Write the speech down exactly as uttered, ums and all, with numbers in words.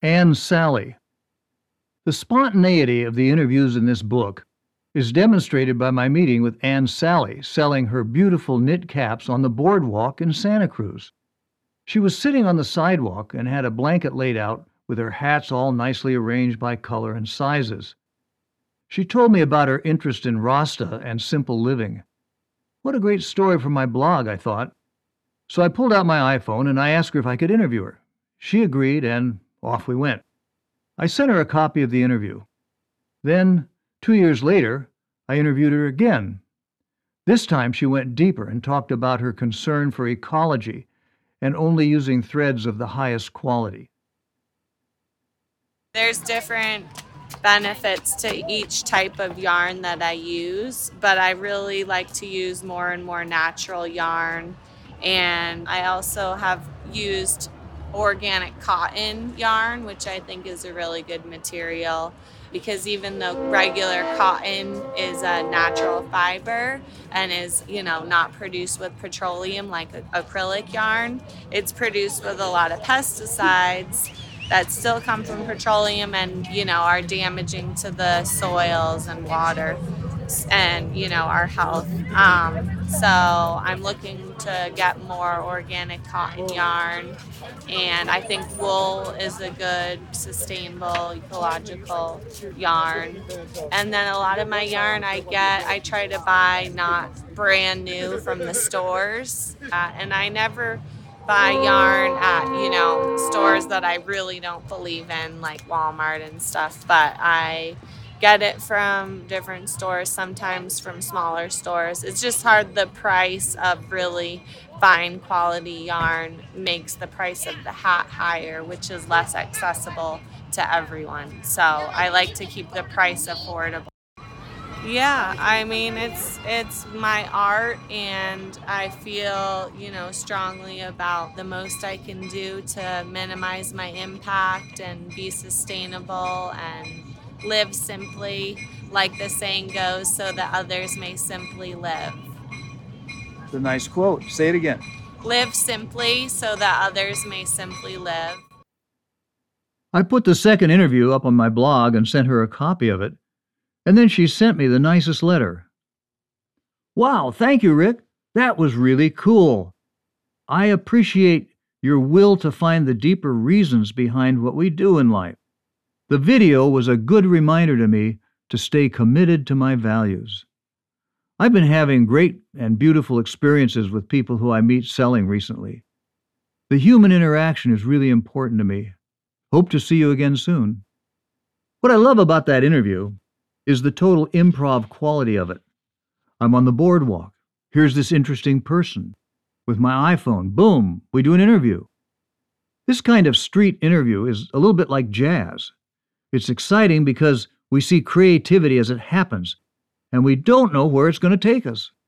Anne Sally. The spontaneity of the interviews in this book is demonstrated by my meeting with Anne Sally selling her beautiful knit caps on the boardwalk in Santa Cruz. She was sitting on the sidewalk and had a blanket laid out with her hats all nicely arranged by color and sizes. She told me about her interest in Rasta and simple living. What a great story for my blog, I thought. So I pulled out my iPhone and I asked her if I could interview her. She agreed, and off we went. I sent her a copy of the interview. Then, two years later, I interviewed her again. This time she went deeper and talked about her concern for ecology and only using threads of the highest quality. There's different benefits to each type of yarn that I use, but I really like to use more and more natural yarn. And I also have used organic cotton yarn, which I think is a really good material, because even though regular cotton is a natural fiber and is, you know, not produced with petroleum like acrylic yarn, it's produced with a lot of pesticides that still come from petroleum and, you know, are damaging to the soils and water and, you know, our health. Um, so I'm looking to get more organic cotton yarn, and I think wool is a good, sustainable, ecological yarn. And then a lot of my yarn I get, I try to buy not brand new from the stores, uh, and I never buy yarn at, you know, stores that I really don't believe in, like Walmart and stuff, but I get it from different stores, sometimes from smaller stores. It's just hard. The price of really fine quality yarn makes the price of the hat higher, which is less accessible to everyone. So I like to keep the price affordable. Yeah, I mean, it's it's my art, and I feel, you know, strongly about the most I can do to minimize my impact and be sustainable and live simply, like the saying goes, so that others may simply live. It's a nice quote. Say it again. Live simply so that others may simply live. I put the second interview up on my blog and sent her a copy of it. And then she sent me the nicest letter. Wow, thank you, Rick. That was really cool. I appreciate your will to find the deeper reasons behind what we do in life. The video was a good reminder to me to stay committed to my values. I've been having great and beautiful experiences with people who I meet selling recently. The human interaction is really important to me. Hope to see you again soon. What I love about that interview is the total improv quality of it. I'm on the boardwalk. Here's this interesting person. With my iPhone, boom, we do an interview. This kind of street interview is a little bit like jazz. It's exciting because we see creativity as it happens, and we don't know where it's going to take us.